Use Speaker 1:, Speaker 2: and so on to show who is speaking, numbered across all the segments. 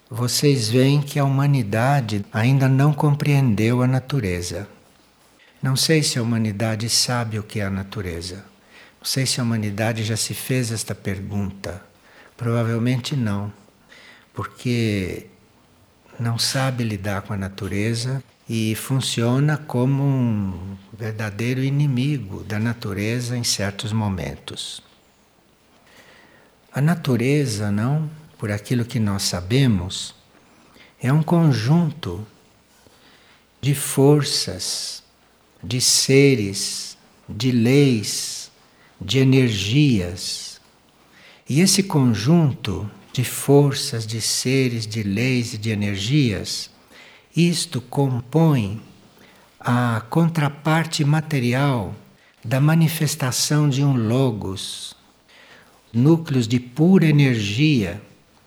Speaker 1: vocês veem que a humanidade ainda não compreendeu a natureza. Não sei se a humanidade sabe o que é a natureza. Não sei se a humanidade já se fez esta pergunta. Provavelmente não, porque não sabe lidar com a natureza e funciona como um verdadeiro inimigo da natureza em certos momentos. A natureza, não, por aquilo que nós sabemos, é um conjunto de forças, de seres, de leis, de energias. E esse conjunto de forças, de seres, de leis e de energias, isto compõe a contraparte material da manifestação de um logos, núcleos de pura energia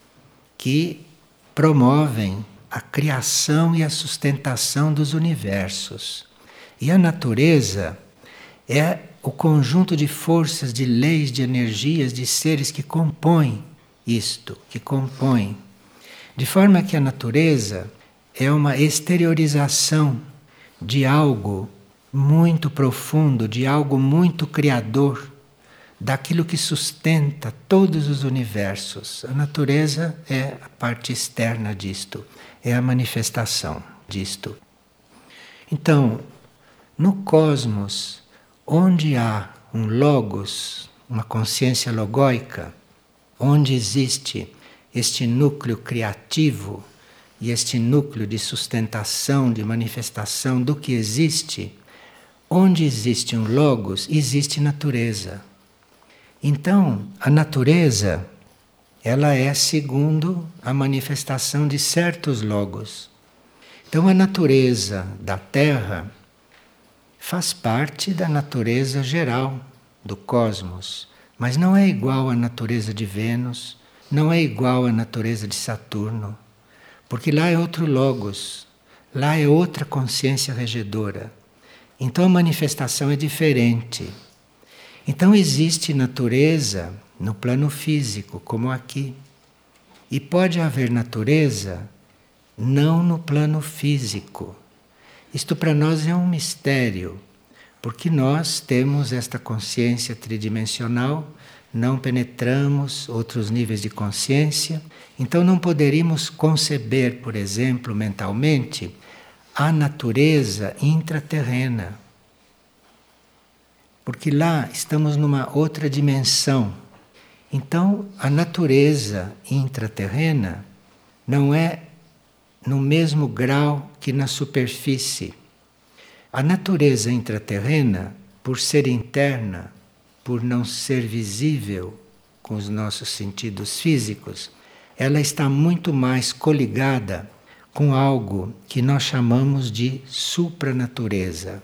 Speaker 1: que promovem a criação e a sustentação dos universos. E a natureza é o conjunto de forças, de leis, de energias, de seres que compõem isto, que compõem. De forma que a natureza é uma exteriorização de algo muito profundo, de algo muito criador, daquilo que sustenta todos os universos. A natureza é a parte externa disto, é a manifestação disto. Então, no cosmos, onde há um logos, uma consciência logóica, onde existe este núcleo criativo e este núcleo de sustentação, de manifestação do que existe, onde existe um logos, existe natureza. Então, a natureza, ela é segundo a manifestação de certos logos. Então, a natureza da Terra faz parte da natureza geral do cosmos, mas não é igual à natureza de Vênus, não é igual à natureza de Saturno, porque lá é outro logos, lá é outra consciência regedora. Então a manifestação é diferente. Então existe natureza no plano físico, como aqui. E pode haver natureza não no plano físico. Isto para nós é um mistério, porque nós temos esta consciência tridimensional, não penetramos outros níveis de consciência, então não poderíamos conceber, por exemplo, mentalmente, a natureza intraterrena. Porque lá estamos numa outra dimensão. Então, a natureza intraterrena não é no mesmo grau que na superfície. A natureza intraterrena, por ser interna, por não ser visível com os nossos sentidos físicos, ela está muito mais coligada com algo que nós chamamos de supranatureza.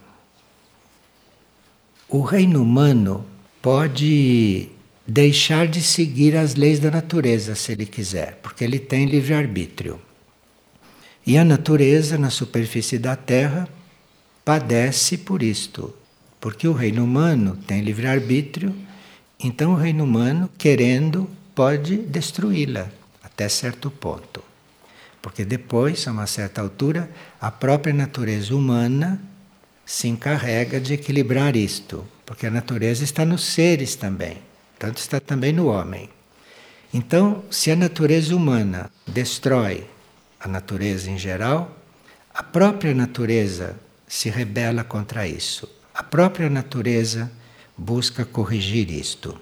Speaker 1: O reino humano pode deixar de seguir as leis da natureza se ele quiser, porque ele tem livre-arbítrio. E a natureza, na superfície da Terra, padece por isto, porque o reino humano tem livre-arbítrio, então o reino humano, querendo, pode destruí-la até certo ponto. Porque depois, a uma certa altura, a própria natureza humana se encarrega de equilibrar isto, porque a natureza está nos seres também, tanto está também no homem. Então, se a natureza humana destrói a natureza em geral, a própria natureza se rebela contra isso. A própria natureza busca corrigir isto.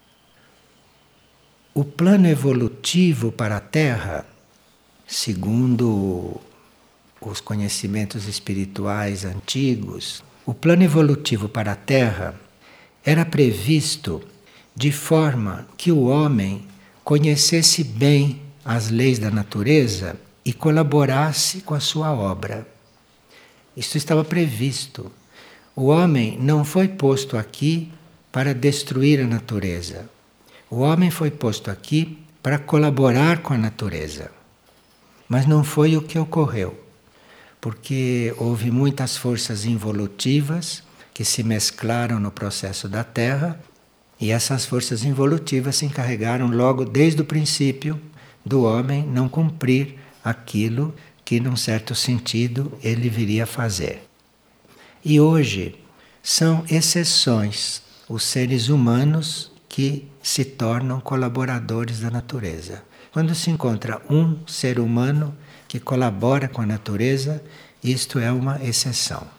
Speaker 1: O plano evolutivo para a Terra, segundo os conhecimentos espirituais antigos, o plano evolutivo para a Terra era previsto de forma que o homem conhecesse bem as leis da natureza e colaborasse com a sua obra. Isso estava previsto. O homem não foi posto aqui para destruir a natureza. O homem foi posto aqui para colaborar com a natureza. Mas não foi o que ocorreu, porque houve muitas forças involutivas que se mesclaram no processo da Terra, e essas forças involutivas se encarregaram logo desde o princípio do homem não cumprir aquilo que, num certo sentido, ele viria a fazer. E hoje são exceções os seres humanos que se tornam colaboradores da natureza. Quando se encontra um ser humano que colabora com a natureza, isto é uma exceção.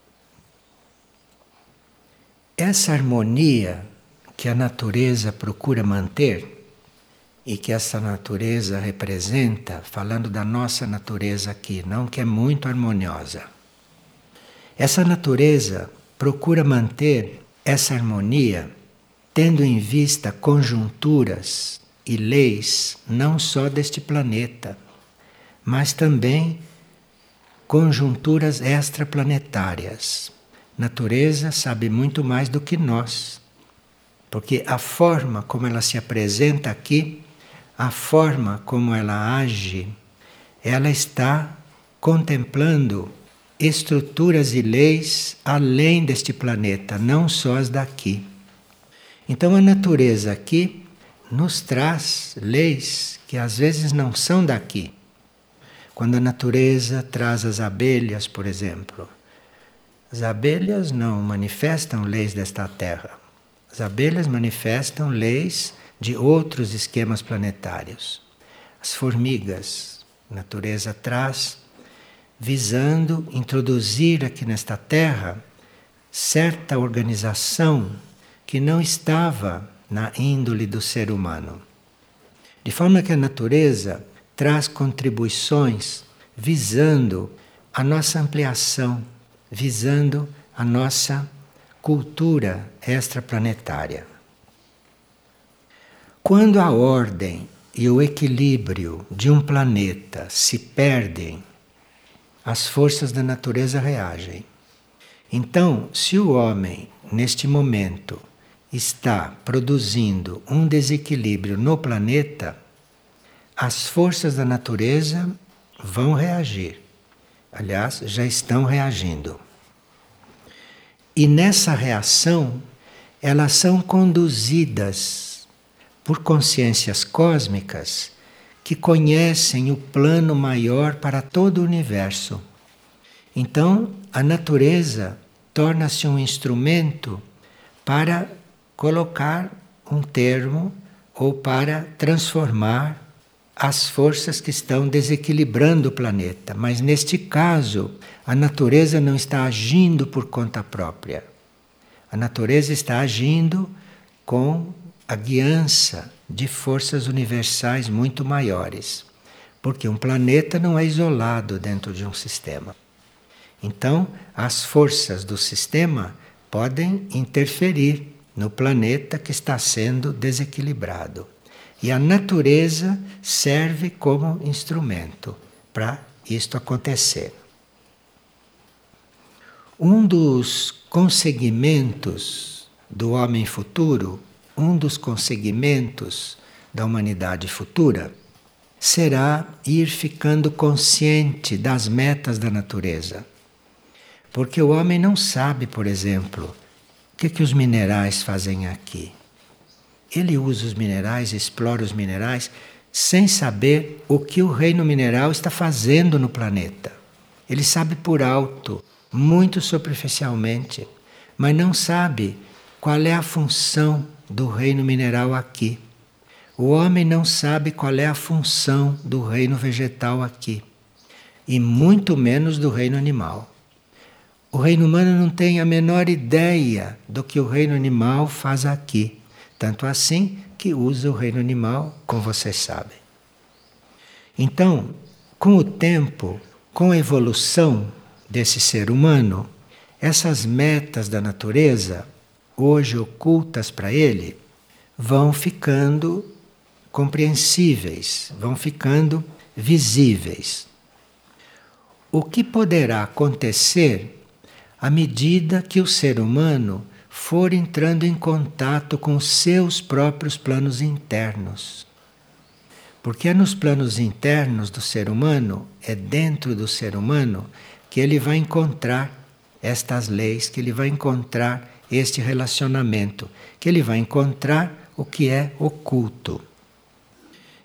Speaker 1: Essa harmonia que a natureza procura manter e que essa natureza representa, falando da nossa natureza aqui, não que é muito harmoniosa. Essa natureza procura manter essa harmonia tendo em vista conjunturas e leis não só deste planeta, mas também conjunturas extraplanetárias. Natureza sabe muito mais do que nós, porque a forma como ela se apresenta aqui, a forma como ela age, ela está contemplando estruturas e leis além deste planeta, não só as daqui. Então a natureza aqui nos traz leis que às vezes não são daqui. Quando a natureza traz as abelhas, por exemplo, as abelhas não manifestam leis desta Terra. As abelhas manifestam leis de outros esquemas planetários. As formigas, a natureza traz, visando introduzir aqui nesta Terra certa organização que não estava na índole do ser humano. De forma que a natureza traz contribuições visando a nossa ampliação, visando a nossa cultura extraplanetária. Quando a ordem e o equilíbrio de um planeta se perdem, as forças da natureza reagem. Então, se o homem, neste momento, está produzindo um desequilíbrio no planeta, as forças da natureza vão reagir. Aliás, já estão reagindo. E nessa reação, elas são conduzidas por consciências cósmicas que conhecem o plano maior para todo o universo. Então, a natureza torna-se um instrumento para colocar um termo ou para transformar as forças que estão desequilibrando o planeta. Mas neste caso, a natureza não está agindo por conta própria. A natureza está agindo com a guiança de forças universais muito maiores. Porque um planeta não é isolado dentro de um sistema. Então, as forças do sistema podem interferir no planeta que está sendo desequilibrado. E a natureza serve como instrumento para isto acontecer. Um dos conseguimentos do homem futuro, um dos conseguimentos da humanidade futura, será ir ficando consciente das metas da natureza. Porque o homem não sabe, por exemplo, o que os minerais fazem aqui. Ele usa os minerais, explora os minerais, sem saber o que o reino mineral está fazendo no planeta. Ele sabe por alto, muito superficialmente, mas não sabe qual é a função do reino mineral aqui. O homem não sabe qual é a função do reino vegetal aqui, e muito menos do reino animal. O reino humano não tem a menor ideia do que o reino animal faz aqui. Tanto assim que usa o reino animal, como vocês sabem. Então, com o tempo, com a evolução desse ser humano, essas metas da natureza, hoje ocultas para ele, vão ficando compreensíveis, vão ficando visíveis. O que poderá acontecer à medida que o ser humano for entrando em contato com os seus próprios planos internos? Porque é nos planos internos do ser humano, é dentro do ser humano, que ele vai encontrar estas leis, que ele vai encontrar este relacionamento, que ele vai encontrar o que é oculto.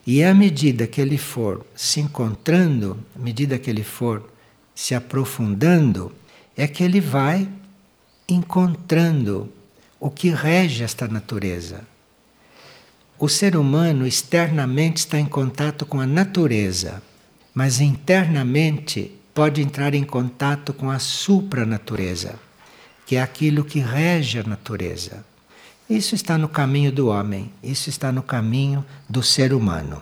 Speaker 1: E à medida que ele for se encontrando, à medida que ele for se aprofundando, é que ele vai encontrando o que rege esta natureza. O ser humano externamente está em contato com a natureza, mas internamente pode entrar em contato com a supranatureza, que é aquilo que rege a natureza. Isso está no caminho do homem, isso está no caminho do ser humano.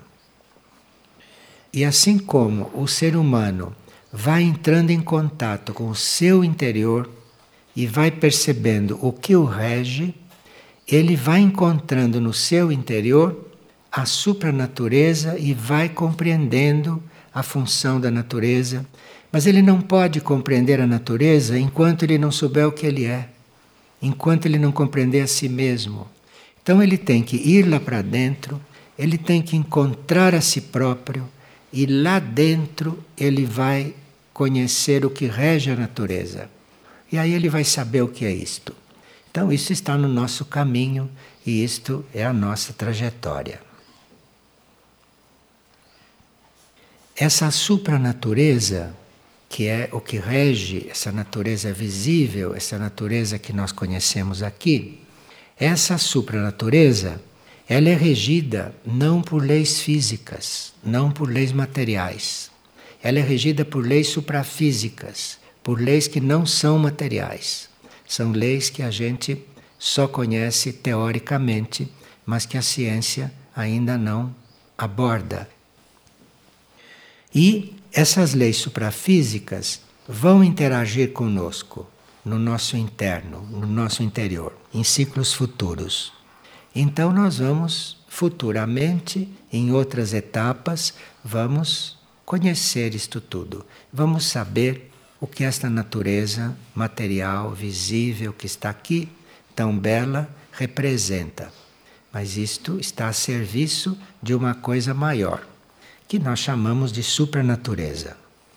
Speaker 1: E assim como o ser humano vai entrando em contato com o seu interior e vai percebendo o que o rege, ele vai encontrando no seu interior a supranatureza e vai compreendendo a função da natureza. Mas ele não pode compreender a natureza enquanto ele não souber o que ele é, enquanto ele não compreender a si mesmo. Então ele tem que ir lá para dentro, ele tem que encontrar a si próprio, e lá dentro ele vai conhecer o que rege a natureza. E aí ele vai saber o que é isto. Então isso está no nosso caminho e isto é a nossa trajetória. Essa supranatureza, que é o que rege essa natureza visível, essa natureza que nós conhecemos aqui, essa supranatureza, ela é regida não por leis físicas, não por leis materiais. Ela é regida por leis suprafísicas, por leis que não são materiais. São leis que a gente só conhece teoricamente, mas que a ciência ainda não aborda. E essas leis suprafísicas vão interagir conosco, no nosso interno, no nosso interior, em ciclos futuros. Então nós vamos futuramente, em outras etapas, vamos conhecer isto tudo. Vamos saber o que esta natureza material, visível, que está aqui, tão bela, representa. Mas isto está a serviço de uma coisa maior, que nós chamamos de supranatureza.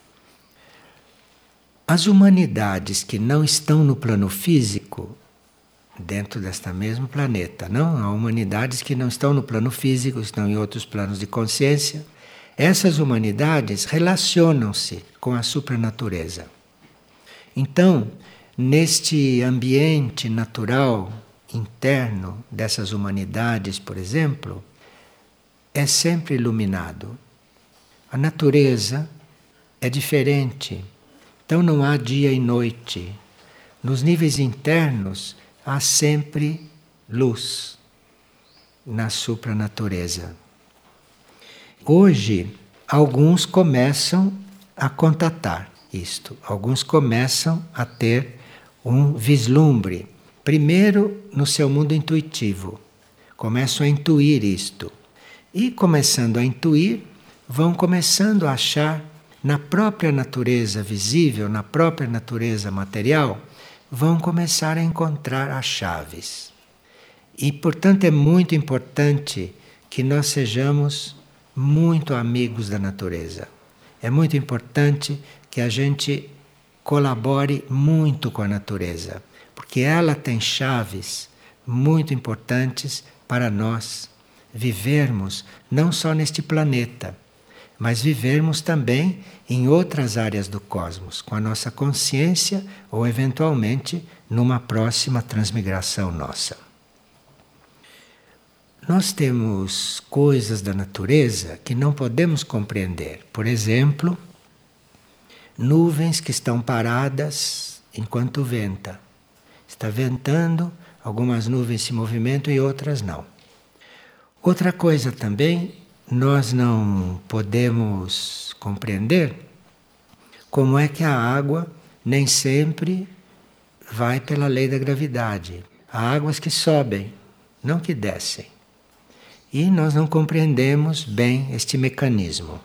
Speaker 1: As humanidades que não estão no plano físico, dentro desta mesmo planeta, não? Há humanidades que não estão no plano físico, estão em outros planos de consciência. Essas humanidades relacionam-se com a supranatureza. Então, neste ambiente natural, interno dessas humanidades, por exemplo, é sempre iluminado. A natureza é diferente. Então não há dia e noite. Nos níveis internos há sempre luz na supranatureza. Hoje, alguns começam a contatar isto. Alguns começam a ter um vislumbre. Primeiro, no seu mundo intuitivo. Começam a intuir isto. E começando a intuir, vão começando a achar na própria natureza visível, na própria natureza material, vão começar a encontrar as chaves. E, portanto, é muito importante que nós sejamos muito amigos da natureza. É muito importante que a gente colabore muito com a natureza, porque ela tem chaves muito importantes para nós vivermos não só neste planeta, mas vivermos também em outras áreas do cosmos, com a nossa consciência ou, eventualmente, numa próxima transmigração nossa. Nós temos coisas da natureza que não podemos compreender. Por exemplo, nuvens que estão paradas enquanto venta. Está ventando, algumas nuvens se movimentam e outras não. Outra coisa também, nós não podemos compreender como é que a água nem sempre vai pela lei da gravidade. Há águas que sobem, não que descem. E nós não compreendemos bem este mecanismo.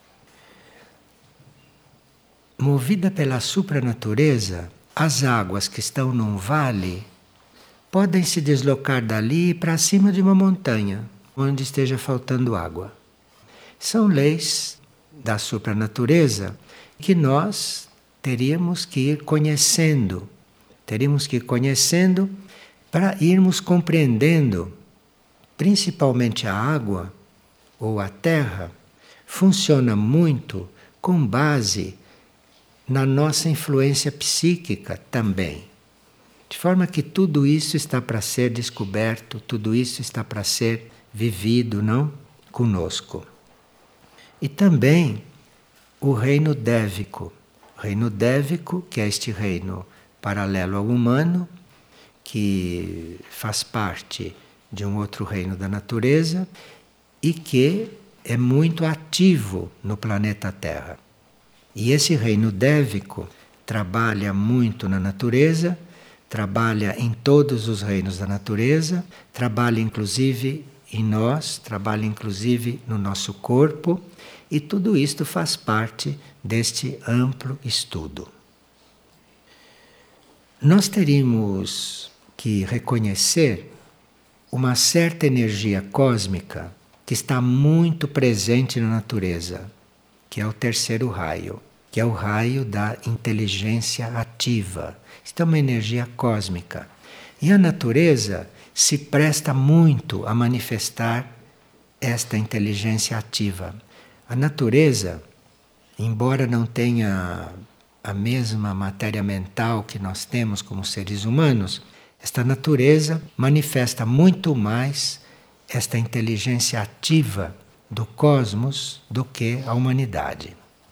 Speaker 1: Movida pela supranatureza, as águas que estão num vale podem se deslocar dali para cima de uma montanha, onde esteja faltando água. São leis da supranatureza que nós teríamos que ir conhecendo. Teríamos que ir conhecendo para irmos compreendendo, principalmente a água, ou a Terra funciona muito com base na nossa influência psíquica também. De forma que tudo isso está para ser descoberto, tudo isso está para ser vivido, não? Conosco. E também o reino dévico. O reino dévico, que é este reino paralelo ao humano, que faz parte de um outro reino da natureza e que é muito ativo no planeta Terra. E esse reino dévico trabalha muito na natureza, trabalha em todos os reinos da natureza, trabalha inclusive em nós, trabalha inclusive no nosso corpo, e tudo isto faz parte deste amplo estudo. Nós teríamos que reconhecer uma certa energia cósmica que está muito presente na natureza, que é o terceiro raio, que é o raio da inteligência ativa. Isto é uma energia cósmica. E a natureza se presta muito a manifestar esta inteligência ativa. A natureza, embora não tenha a mesma matéria mental que nós temos como seres humanos, esta natureza manifesta muito mais esta inteligência ativa do cosmos do que a humanidade.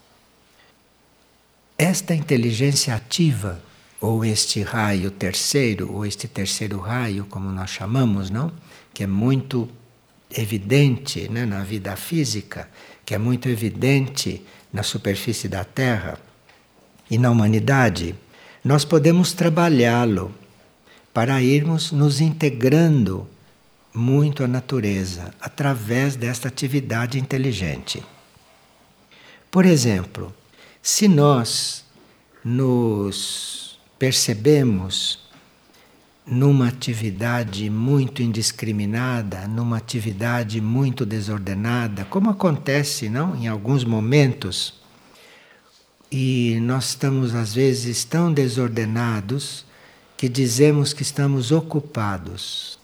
Speaker 1: Esta inteligência ativa, ou este raio terceiro, ou este terceiro raio, como nós chamamos, não? Que é muito evidente, né, na vida física, que é muito evidente na superfície da Terra e na humanidade, nós podemos trabalhá-lo para irmos nos integrando muito à natureza através desta atividade inteligente. Por exemplo, se nós nos percebemos numa atividade muito indiscriminada, numa atividade muito desordenada, como acontece, não, em alguns momentos, e nós estamos às vezes tão desordenados que dizemos que estamos ocupados.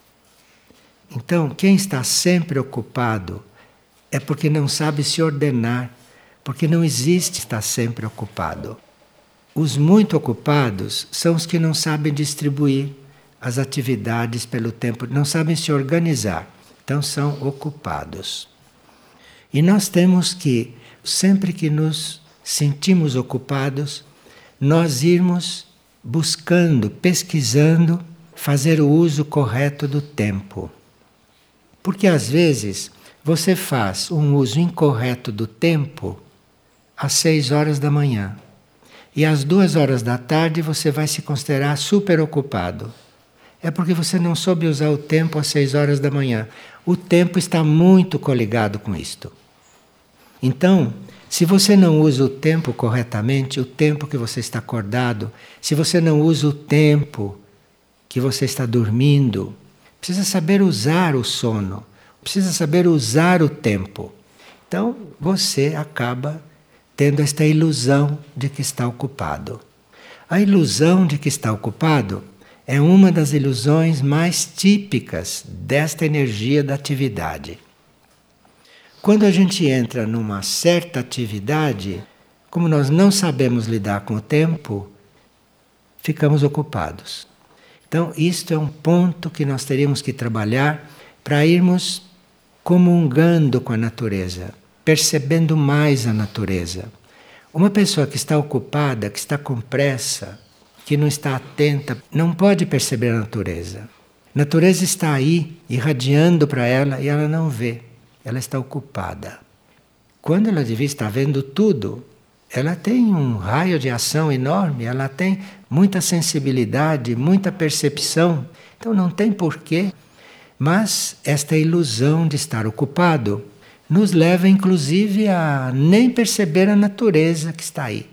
Speaker 1: Então, quem está sempre ocupado é porque não sabe se ordenar, porque não existe estar sempre ocupado. Os muito ocupados são os que não sabem distribuir as atividades pelo tempo, não sabem se organizar, então são ocupados. E nós temos que, sempre que nos sentimos ocupados, nós irmos buscando, pesquisando, fazer o uso correto do tempo. Porque às vezes você faz um uso incorreto do tempo às 6 horas da manhã. E às 2 horas da tarde você vai se considerar super ocupado. É porque você não soube usar o tempo às 6 horas da manhã. O tempo está muito coligado com isto. Então, se você não usa o tempo corretamente, o tempo que você está acordado, se você não usa o tempo que você está dormindo, precisa saber usar o sono, precisa saber usar o tempo. Então, você acaba tendo esta ilusão de que está ocupado. A ilusão de que está ocupado é uma das ilusões mais típicas desta energia da atividade. Quando a gente entra numa certa atividade, como nós não sabemos lidar com o tempo, ficamos ocupados. Então, isto é um ponto que nós teríamos que trabalhar para irmos comungando com a natureza, percebendo mais a natureza. Uma pessoa que está ocupada, que está com pressa, que não está atenta, não pode perceber a natureza. A natureza está aí, irradiando para ela, e ela não vê. Ela está ocupada. Quando ela devia estar vendo tudo, ela tem um raio de ação enorme, ela tem muita sensibilidade, muita percepção. Então não tem porquê. Mas esta ilusão de estar ocupado nos leva inclusive a nem perceber a natureza que está aí,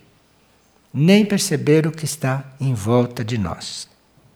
Speaker 1: nem perceber o que está em volta de nós.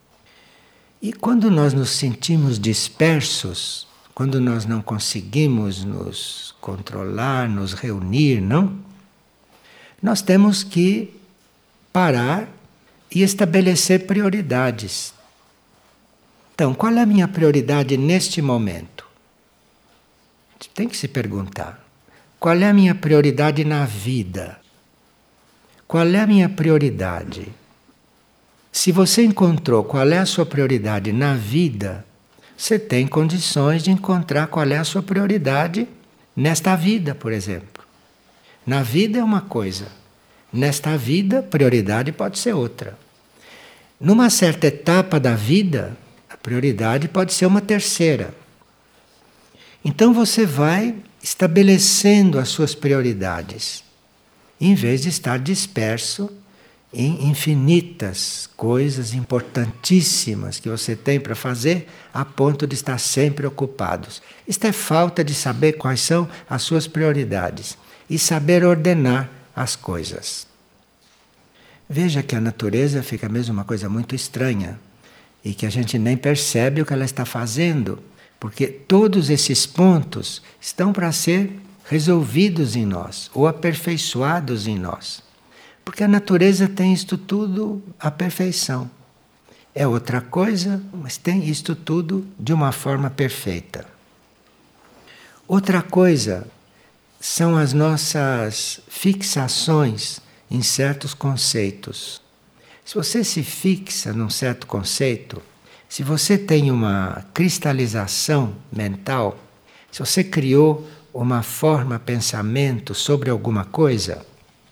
Speaker 1: E quando nós nos sentimos dispersos, quando nós não conseguimos nos controlar, nos reunir, não? Nós temos que parar e estabelecer prioridades. Então, qual é a minha prioridade neste momento? Tem que se perguntar: qual é a minha prioridade na vida? Qual é a minha prioridade? Se você encontrou qual é a sua prioridade na vida, você tem condições de encontrar qual é a sua prioridade nesta vida, por exemplo. Na vida é uma coisa, nesta vida, prioridade pode ser outra. Numa certa etapa da vida, a prioridade pode ser uma terceira. Então você vai estabelecendo as suas prioridades, em vez de estar disperso em infinitas coisas importantíssimas que você tem para fazer, a ponto de estar sempre ocupados. Isto é falta de saber quais são as suas prioridades e saber ordenar as coisas. Veja que a natureza fica mesmo uma coisa muito estranha e que a gente nem percebe o que ela está fazendo, porque todos esses pontos estão para ser resolvidos em nós ou aperfeiçoados em nós. Porque a natureza tem isto tudo à perfeição. É outra coisa, mas tem isto tudo de uma forma perfeita. Outra coisa são as nossas fixações em certos conceitos. Se você se fixa num certo conceito, se você tem uma cristalização mental, se você criou uma forma pensamento sobre alguma coisa,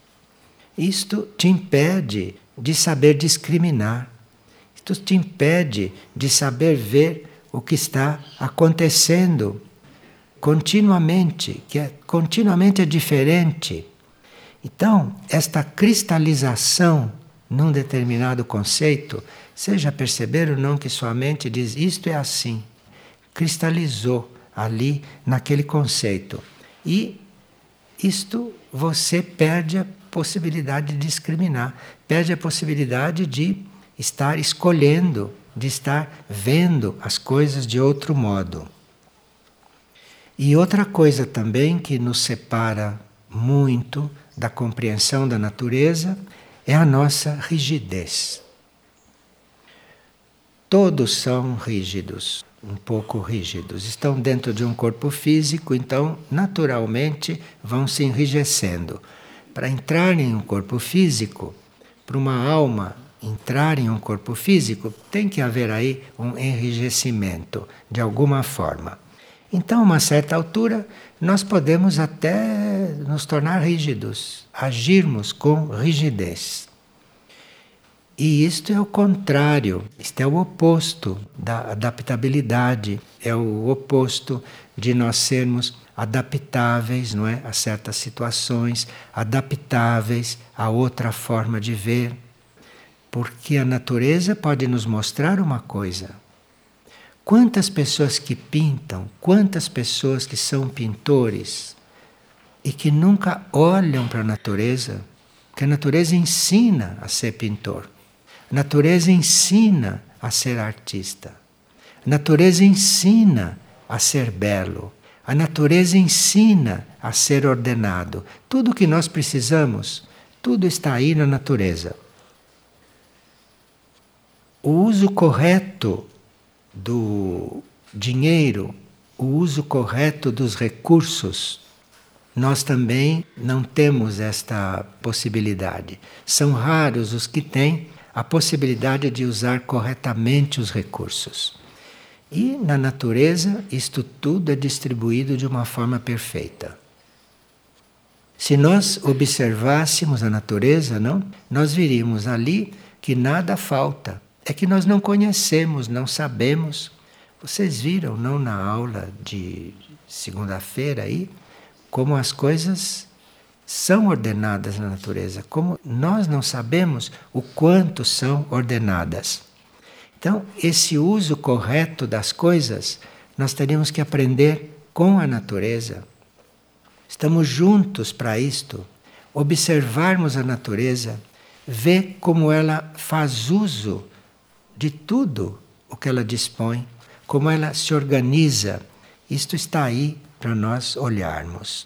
Speaker 1: isto te impede de saber discriminar. Isto te impede de saber ver o que está acontecendo continuamente, que continuamente é diferente. Então, esta cristalização num determinado conceito, vocês já perceberam não que sua mente diz isto é assim, cristalizou ali naquele conceito. E isto você perde a possibilidade de discriminar, perde a possibilidade de estar escolhendo, de estar vendo as coisas de outro modo. E outra coisa também que nos separa muito da compreensão da natureza é a nossa rigidez. Todos são rígidos, um pouco rígidos. Estão dentro de um corpo físico, então naturalmente vão se enrijecendo. Para entrar em um corpo físico, para uma alma entrar em um corpo físico, tem que haver aí um enrijecimento de alguma forma. Então, a uma certa altura, nós podemos até nos tornar rígidos, agirmos com rigidez. E isto é o contrário, isto é o oposto da adaptabilidade, é o oposto de nós sermos adaptáveis, não é, a certas situações, adaptáveis a outra forma de ver. Porque a natureza pode nos mostrar uma coisa. Quantas pessoas que pintam, quantas pessoas que são pintores e que nunca olham para a natureza, porque a natureza ensina a ser pintor. A natureza ensina a ser artista. A natureza ensina a ser belo. A natureza ensina a ser ordenado. Tudo o que nós precisamos, tudo está aí na natureza. O uso correto do dinheiro, o uso correto dos recursos, nós também não temos esta possibilidade. São raros os que têm a possibilidade de usar corretamente os recursos. E na natureza, isto tudo é distribuído de uma forma perfeita. Se nós observássemos a natureza, não, nós veríamos ali que nada falta. É que nós não conhecemos, não sabemos. Vocês viram, não, na aula de segunda-feira aí, como as coisas são ordenadas na natureza, como nós não sabemos o quanto são ordenadas. Então, esse uso correto das coisas, nós teríamos que aprender com a natureza. Estamos juntos para isto, observarmos a natureza, ver como ela faz uso de tudo o que ela dispõe, como ela se organiza. Isto está aí para nós olharmos.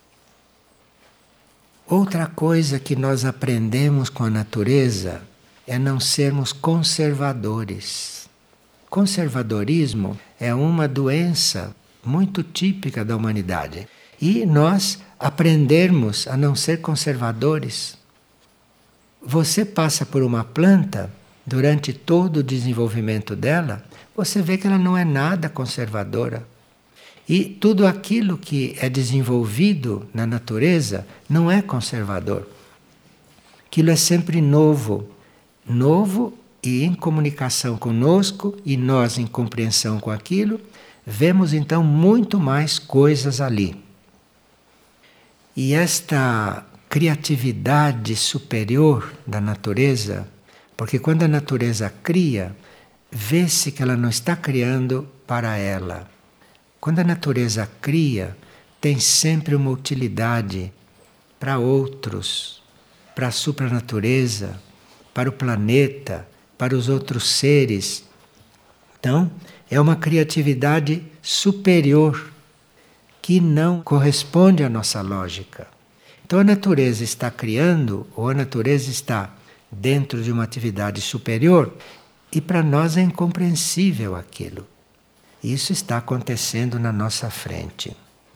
Speaker 1: Outra coisa que nós aprendemos com a natureza é não sermos conservadores. Conservadorismo é uma doença muito típica da humanidade. E nós aprendermos a não ser conservadores. Você passa por uma planta, durante todo o desenvolvimento dela, você vê que ela não é nada conservadora. E tudo aquilo que é desenvolvido na natureza não é conservador. Aquilo é sempre novo. Novo e em comunicação conosco, e nós em compreensão com aquilo, vemos então muito mais coisas ali. E esta criatividade superior da natureza, porque quando a natureza cria, vê-se que ela não está criando para ela. Quando a natureza cria, tem sempre uma utilidade para outros, para a supranatureza, para o planeta, para os outros seres. Então, é uma criatividade superior que não corresponde à nossa lógica. Então, a natureza está criando, ou a natureza está dentro de uma atividade superior, e para nós é incompreensível aquilo. Isso está acontecendo na nossa frente.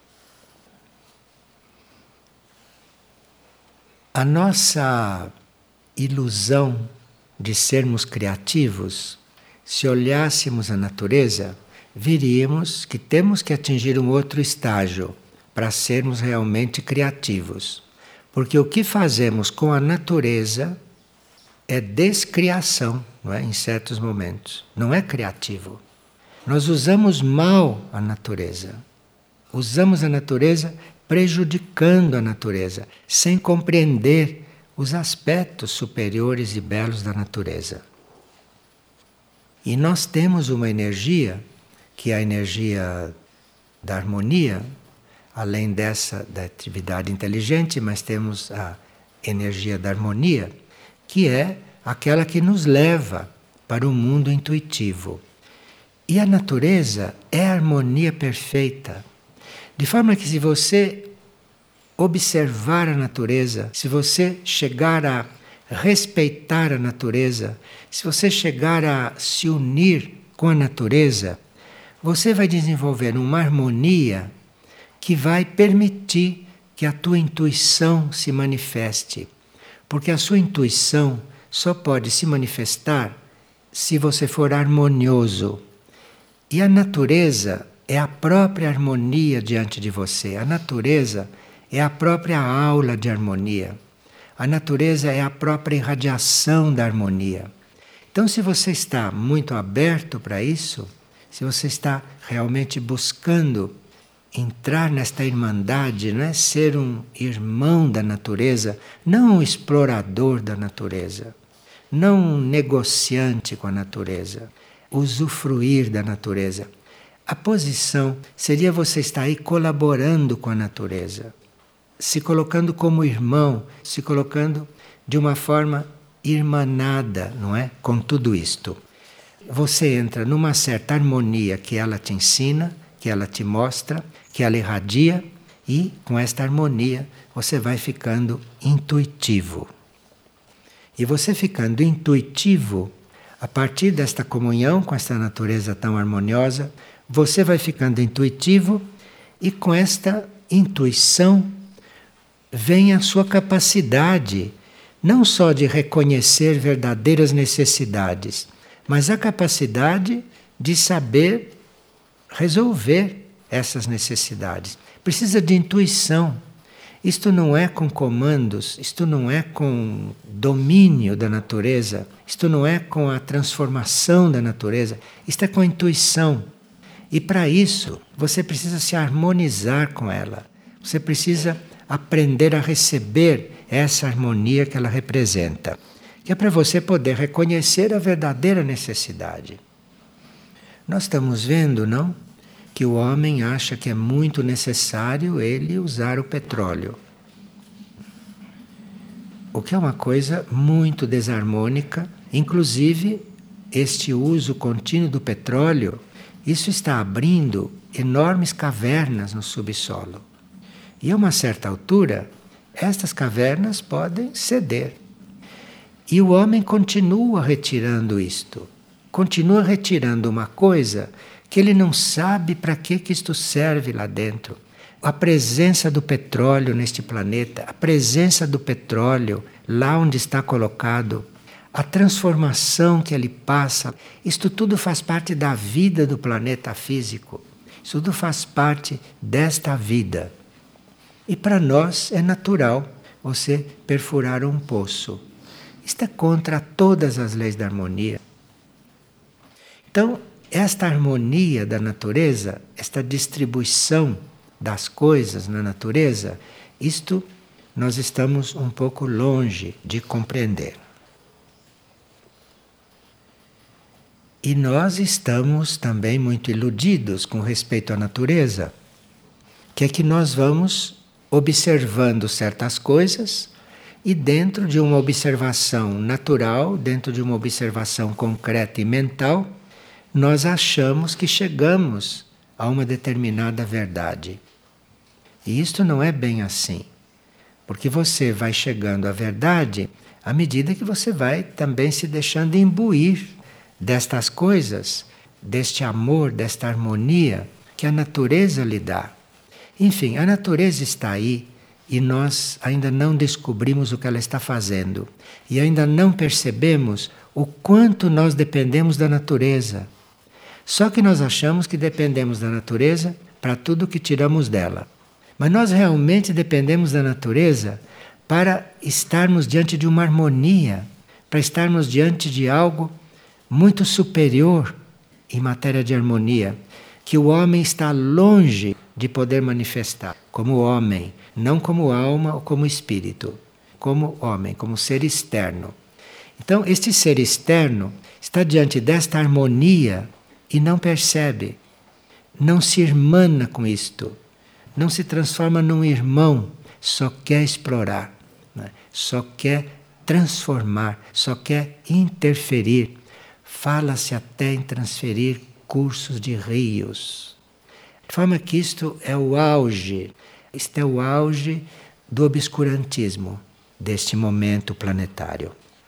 Speaker 1: A nossa ilusão de sermos criativos, se olhássemos a natureza, veríamos que temos que atingir um outro estágio para sermos realmente criativos. Porque o que fazemos com a natureza é descriação, não é? Em certos momentos. Não é criativo. Nós usamos mal a natureza. Usamos a natureza prejudicando a natureza, sem compreender os aspectos superiores e belos da natureza. E nós temos uma energia, que é a energia da harmonia, além dessa da atividade inteligente, mas temos a energia da harmonia, que é aquela que nos leva para o mundo intuitivo. E a natureza é a harmonia perfeita. De forma que se você observar a natureza, se você chegar a respeitar a natureza, se você chegar a se unir com a natureza, você vai desenvolver uma harmonia que vai permitir que a tua intuição se manifeste. Porque a sua intuição só pode se manifestar se você for harmonioso. E a natureza é a própria harmonia diante de você. A natureza é a própria aula de harmonia. A natureza é a própria irradiação da harmonia. Então, se você está muito aberto para isso, se você está realmente buscando entrar nesta irmandade, não é? Ser um irmão da natureza, não um explorador da natureza, não um negociante com a natureza, usufruir da natureza. A posição seria você estar aí colaborando com a natureza, se colocando como irmão, se colocando de uma forma irmanada, não é? Com tudo isto. Você entra numa certa harmonia que ela te ensina, que ela te mostra, que ela irradia, e com esta harmonia você vai ficando intuitivo. E você ficando intuitivo, a partir desta comunhão com esta natureza tão harmoniosa, você vai ficando intuitivo, e com esta intuição vem a sua capacidade, não só de reconhecer verdadeiras necessidades, mas a capacidade de saber resolver essas necessidades. Precisa de intuição. Isto não é com comandos, isto não é com domínio da natureza, isto não é com a transformação da natureza, isto é com a intuição. E para isso, você precisa se harmonizar com ela. Você precisa aprender a receber essa harmonia que ela representa, que é para você poder reconhecer a verdadeira necessidade. Nós estamos vendo, não? Que o homem acha que é muito necessário ele usar o petróleo. O que é uma coisa muito desarmônica, inclusive este uso contínuo do petróleo, isso está abrindo enormes cavernas no subsolo. E a uma certa altura, estas cavernas podem ceder. E o homem continua retirando isto. Continua retirando uma coisa que ele não sabe para que isto serve lá dentro. A presença do petróleo neste planeta, a presença do petróleo lá onde está colocado, a transformação que ele passa, isto tudo faz parte da vida do planeta físico. Isso tudo faz parte desta vida. E para nós é natural você perfurar um poço. Isto é contra todas as leis da harmonia. Então, esta harmonia da natureza, esta distribuição das coisas na natureza, isto nós estamos um pouco longe de compreender. E nós estamos também muito iludidos com respeito à natureza, que é que nós vamos observando certas coisas e dentro de uma observação natural, dentro de uma observação concreta e mental, nós achamos que chegamos a uma determinada verdade. E isto não é bem assim, porque você vai chegando à verdade à medida que você vai também se deixando imbuir destas coisas, deste amor, desta harmonia que a natureza lhe dá. Enfim, a natureza está aí e nós ainda não descobrimos o que ela está fazendo e ainda não percebemos o quanto nós dependemos da natureza. Só que nós achamos que dependemos da natureza para tudo que tiramos dela. Mas nós realmente dependemos da natureza para estarmos diante de uma harmonia, para estarmos diante de algo muito superior em matéria de harmonia, que o homem está longe de poder manifestar como homem, não como alma ou como espírito, como homem, como ser externo. Então, este ser externo está diante desta harmonia e não percebe, não se irmana com isto, não se transforma num irmão, só quer explorar, né? Só quer transformar, só quer interferir. Fala-se até em transferir cursos de rios. De forma que isto é o auge do obscurantismo deste momento planetário.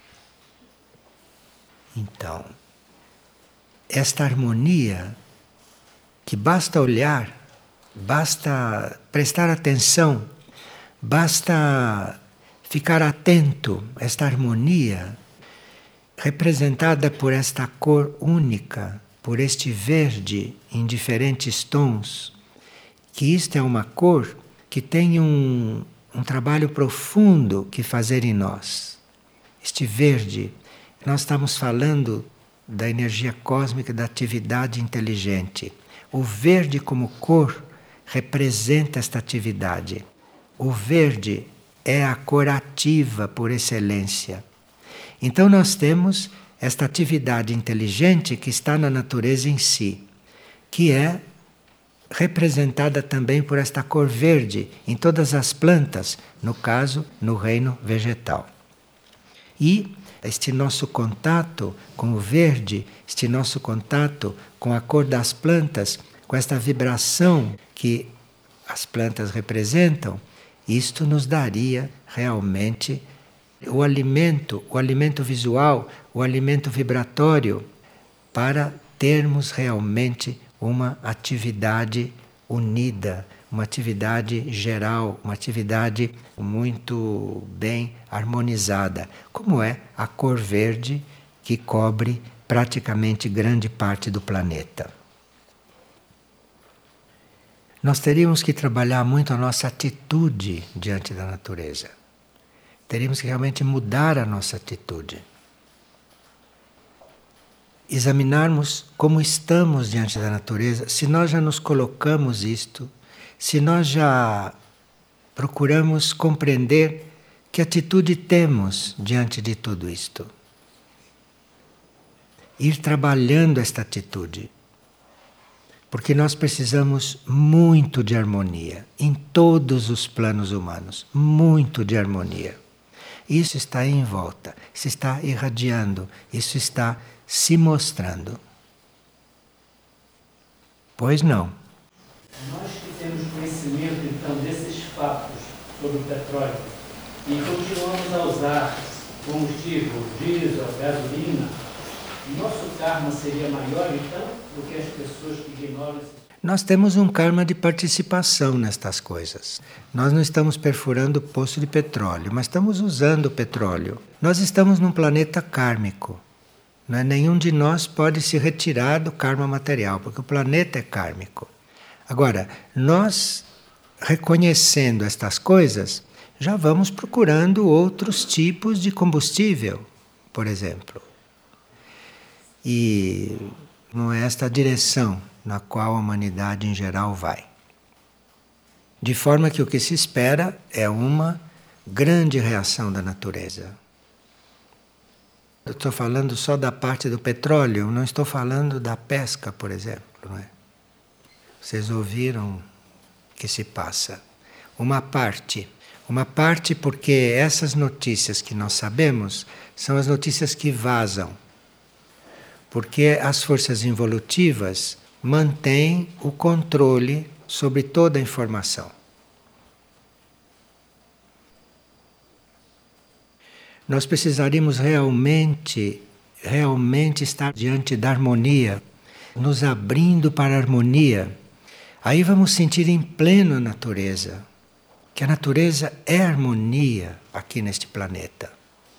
Speaker 1: Então, esta harmonia que basta olhar, basta prestar atenção, basta ficar atento a esta harmonia representada por esta cor única, por este verde em diferentes tons, que isto é uma cor que tem um trabalho profundo que fazer em nós. Este verde, nós estamos falando da energia cósmica da atividade inteligente. O verde como cor representa esta atividade. O verde é a cor ativa por excelência. Então nós temos esta atividade inteligente que está na natureza em si, que é representada também por esta cor verde em todas as plantas, no caso, no reino vegetal. E este nosso contato com o verde, este nosso contato com a cor das plantas, com esta vibração que as plantas representam, isto nos daria realmente o alimento visual, o alimento vibratório, para termos realmente uma atividade unida, uma atividade geral, uma atividade muito bem harmonizada, como é a cor verde que cobre praticamente grande parte do planeta. Nós teríamos que trabalhar muito a nossa atitude diante da natureza. Teríamos que realmente mudar a nossa atitude. Examinarmos como estamos diante da natureza, se nós já nos colocamos isto, se nós já procuramos compreender que atitude temos diante de tudo isto. Ir trabalhando esta atitude. Porque nós precisamos muito de harmonia em todos os planos humanos, muito de harmonia. Isso está aí em volta, isso está irradiando, isso está se mostrando. Pois não.
Speaker 2: Nós que temos conhecimento, então, desses fatos sobre o petróleo e continuamos a usar combustível, diesel, gasolina, Nosso karma seria maior, então, do que as pessoas que ignoram esse...
Speaker 1: Nós temos um karma de participação nestas coisas. Nós não estamos perfurando poço de petróleo, mas estamos usando o petróleo. Nós estamos num planeta kármico. Não é? Nenhum de nós pode se retirar do karma material, porque o planeta é kármico. Agora, nós, reconhecendo estas coisas, já vamos procurando outros tipos de combustível, por exemplo. E não é esta a direção na qual a humanidade em geral vai. De forma que o que se espera é uma grande reação da natureza. Eu estou falando só da parte do petróleo, não estou falando da pesca, por exemplo. Não é? Vocês ouviram o que se passa. Uma parte porque essas notícias que nós sabemos são as notícias que vazam. Porque as forças involutivas mantêm o controle sobre toda a informação. Nós precisaríamos realmente estar diante da harmonia, nos abrindo para a harmonia. Aí vamos sentir em pleno a natureza, que a natureza é harmonia aqui neste planeta.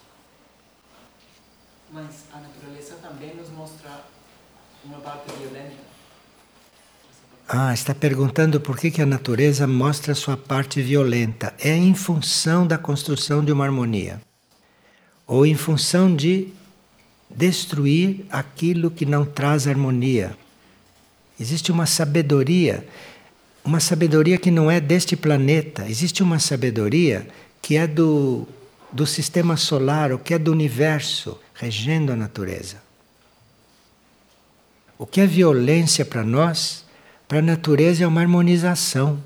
Speaker 3: Mas a natureza também nos mostra uma parte violenta.
Speaker 1: Está perguntando por que a natureza mostra sua parte violenta. É em função da construção de uma harmonia. Ou em função de destruir aquilo que não traz harmonia. Existe uma sabedoria que não é deste planeta. Existe uma sabedoria que é do sistema solar, ou que é do universo, regendo a natureza. O que é violência para nós, para a natureza é uma harmonização.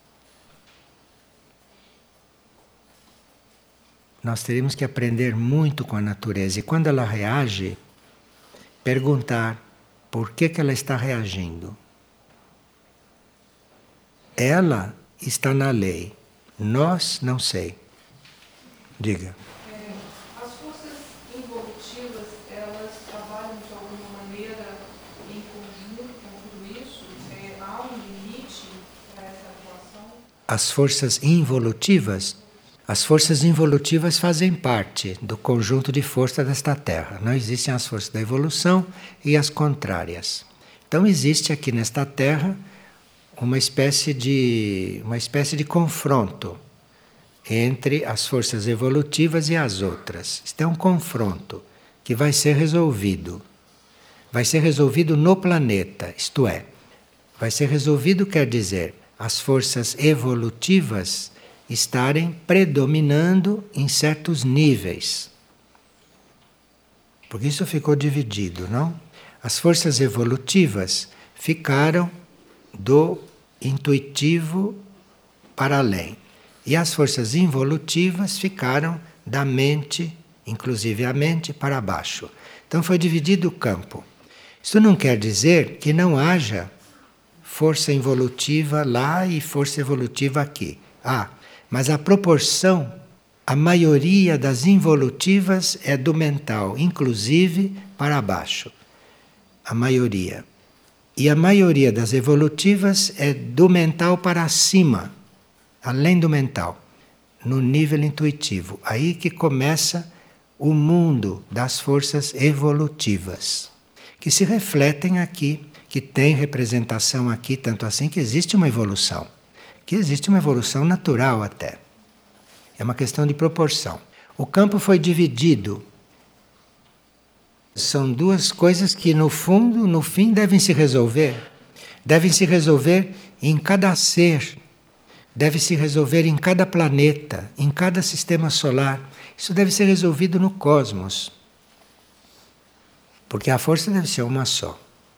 Speaker 1: Nós teríamos que aprender muito com a natureza. E quando ela reage, perguntar por que ela está reagindo. Ela está na lei. Nós não sei. Diga.
Speaker 4: As forças involutivas, elas trabalham de alguma maneira em conjunto com tudo isso? Há um limite para essa atuação?
Speaker 1: As forças involutivas? As forças involutivas fazem parte do conjunto de forças desta Terra. Não existem as forças da evolução e as contrárias. Então existe aqui nesta Terra uma espécie de confronto entre as forças evolutivas e as outras. Isto é um confronto que vai ser resolvido. Vai ser resolvido no planeta, isto é, vai ser resolvido quer dizer as forças evolutivas estarem predominando em certos níveis. Porque isso ficou dividido, não? As forças evolutivas ficaram do intuitivo para além. E as forças involutivas ficaram da mente, inclusive a mente, para baixo. Então foi dividido o campo. Isso não quer dizer que não haja força involutiva lá e força evolutiva aqui. Mas a proporção, a maioria das involutivas é do mental, inclusive para baixo. A maioria. E a maioria das evolutivas é do mental para cima, além do mental, no nível intuitivo. Aí que começa o mundo das forças evolutivas, que se refletem aqui, que tem representação aqui, tanto assim que existe uma evolução. Que existe uma evolução natural até. É uma questão de proporção. O campo foi dividido. São duas coisas que no fundo, no fim, devem se resolver. Devem se resolver em cada ser. Deve se resolver em cada planeta, em cada sistema solar. Isso deve ser resolvido no cosmos. Porque a força deve ser uma só.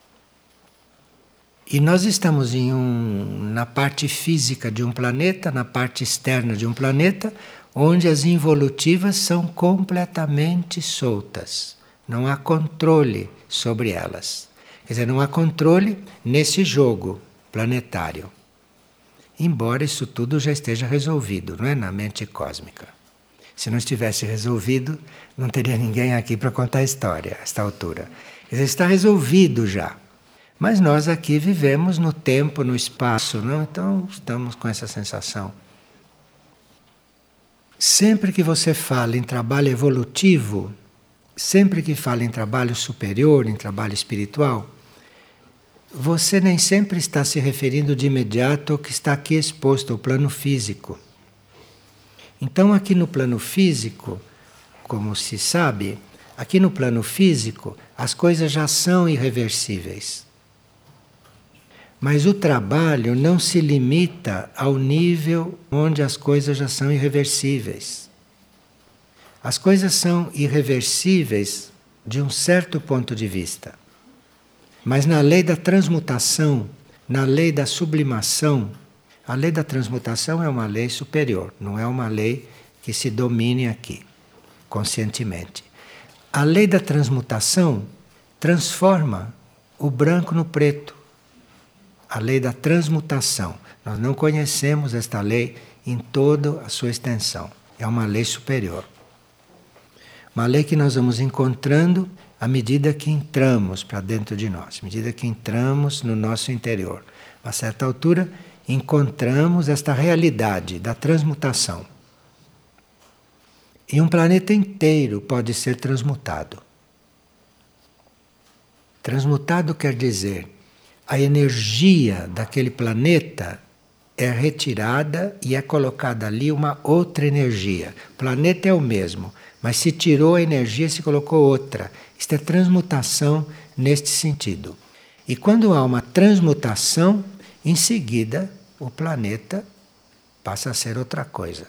Speaker 1: E nós estamos na parte física de um planeta, na parte externa de um planeta, onde as involutivas são completamente soltas. Não há controle sobre elas. Quer dizer, não há controle nesse jogo planetário. Embora isso tudo já esteja resolvido, não é? Na mente cósmica. Se não estivesse resolvido, não teria ninguém aqui para contar a história a esta altura. Quer dizer, está resolvido já. Mas nós aqui vivemos no tempo, no espaço, não? Então estamos com essa sensação. Sempre que você fala em trabalho evolutivo, sempre que fala em trabalho superior, em trabalho espiritual, você nem sempre está se referindo de imediato ao que está aqui exposto, ao plano físico. Então, aqui no plano físico, como se sabe, aqui no plano físico as coisas já são irreversíveis. Mas o trabalho não se limita ao nível onde as coisas já são irreversíveis. As coisas são irreversíveis de um certo ponto de vista. Mas na lei da transmutação, na lei da sublimação, a lei da transmutação é uma lei superior, não é uma lei que se domine aqui, conscientemente. A lei da transmutação transforma o branco no preto. A lei da transmutação. Nós não conhecemos esta lei em toda a sua extensão. É uma lei superior. Uma lei que nós vamos encontrando à medida que entramos para dentro de nós, à medida que entramos no nosso interior. A certa altura, encontramos esta realidade da transmutação. E um planeta inteiro pode ser transmutado. Transmutado quer dizer, a energia daquele planeta é retirada e é colocada ali uma outra energia. O planeta é o mesmo, mas se tirou a energia e se colocou outra. Isto é transmutação neste sentido. E quando há uma transmutação, em seguida o planeta passa a ser outra coisa.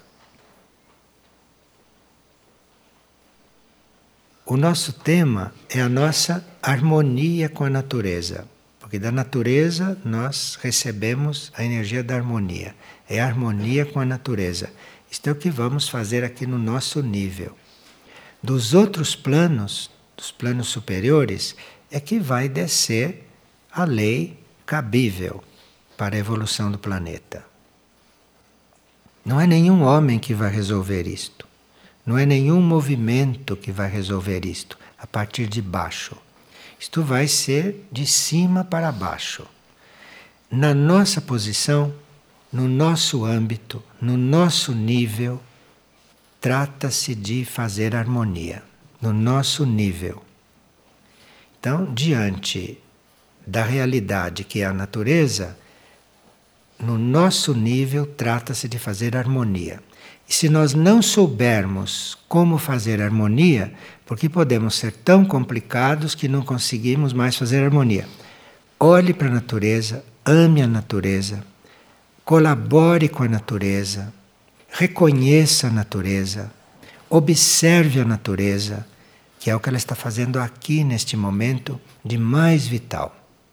Speaker 1: O nosso tema é a nossa harmonia com a natureza. Porque da natureza nós recebemos a energia da harmonia. É a harmonia com a natureza. Isto é o que vamos fazer aqui no nosso nível. Dos outros planos, dos planos superiores, é que vai descer a lei cabível para a evolução do planeta. Não é nenhum homem que vai resolver isto. Não é nenhum movimento que vai resolver isto a partir de baixo. Isto vai ser de cima para baixo. Na nossa posição, no nosso âmbito, no nosso nível, trata-se de fazer harmonia. No nosso nível. Então, diante da realidade que é a natureza, no nosso nível trata-se de fazer harmonia. E se nós não soubermos como fazer harmonia, porque podemos ser tão complicados que não conseguimos mais fazer harmonia. Olhe para a natureza, ame a natureza, colabore com a natureza, reconheça a natureza, observe a natureza, que é o que ela está fazendo aqui neste momento de mais vital.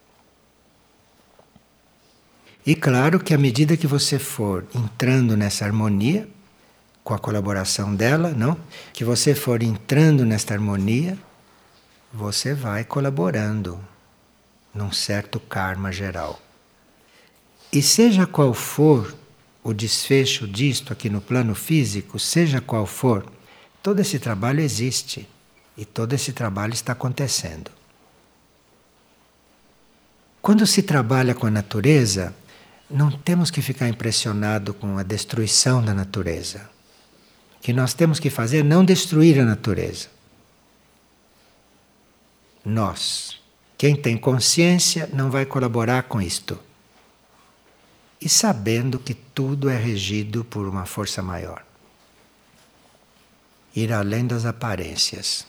Speaker 1: E claro que à medida que você for entrando nessa harmonia, com a colaboração dela, não? Que você for entrando nesta harmonia, você vai colaborando num certo karma geral. E seja qual for o desfecho disto aqui no plano físico, seja qual for, todo esse trabalho existe e todo esse trabalho está acontecendo. Quando se trabalha com a natureza, não temos que ficar impressionado com a destruição da natureza. O que nós temos que fazer é não destruir a natureza. Nós, quem tem consciência, não vai colaborar com isto. E sabendo que tudo é regido por uma força maior. Ir além das aparências.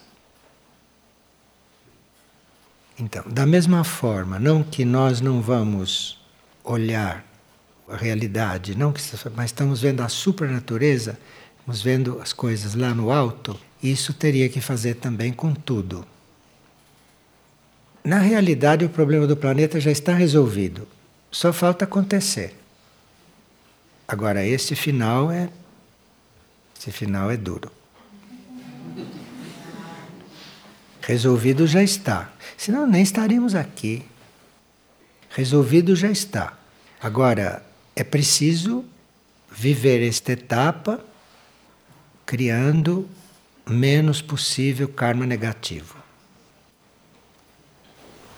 Speaker 1: Então, da mesma forma, não que nós não vamos olhar a realidade, não que, mas estamos vendo a supranatureza, estamos vendo as coisas lá no alto, isso teria que fazer também com tudo. Na realidade, o problema do planeta já está resolvido, só falta acontecer. Agora, esse final é duro. Resolvido já está, senão nem estaríamos aqui. Resolvido já está. Agora, é preciso viver esta etapa criando menos possível karma negativo.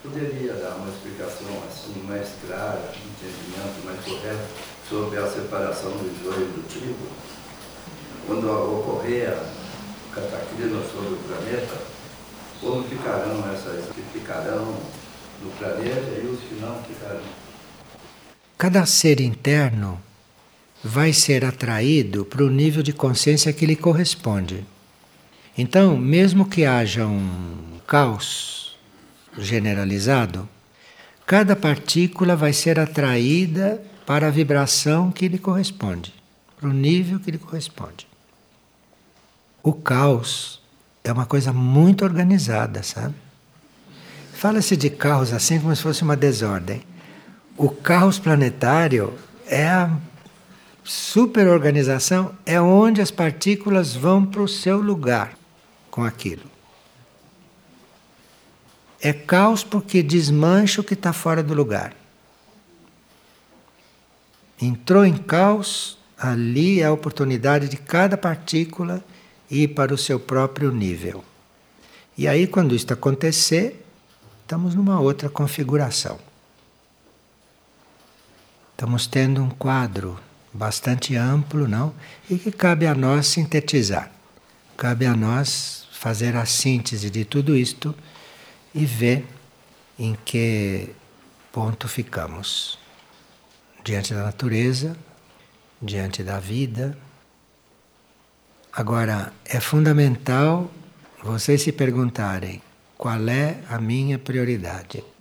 Speaker 5: Poderia dar uma explicação assim mais clara, um entendimento mais correto sobre a separação do joio do trigo? Quando ocorrer o cataclismo sobre o planeta, como ficarão essas que ficarão no planeta e os que não ficarão?
Speaker 1: Cada ser interno vai ser atraído para o nível de consciência que lhe corresponde. Então, mesmo que haja um caos generalizado, cada partícula vai ser atraída para a vibração que lhe corresponde, para o nível que lhe corresponde. O caos é uma coisa muito organizada, sabe? Fala-se de caos assim como se fosse uma desordem. O caos planetário é a superorganização, é onde as partículas vão para o seu lugar com aquilo. É caos porque desmancha o que está fora do lugar. Entrou em caos, ali é a oportunidade de cada partícula ir para o seu próprio nível. E aí, quando isto acontecer, estamos numa outra configuração. Estamos tendo um quadro bastante amplo, não? E que cabe a nós sintetizar. Cabe a nós fazer a síntese de tudo isto e ver em que ponto ficamos. Diante da natureza, diante da vida. Agora, é fundamental vocês se perguntarem qual é a minha prioridade.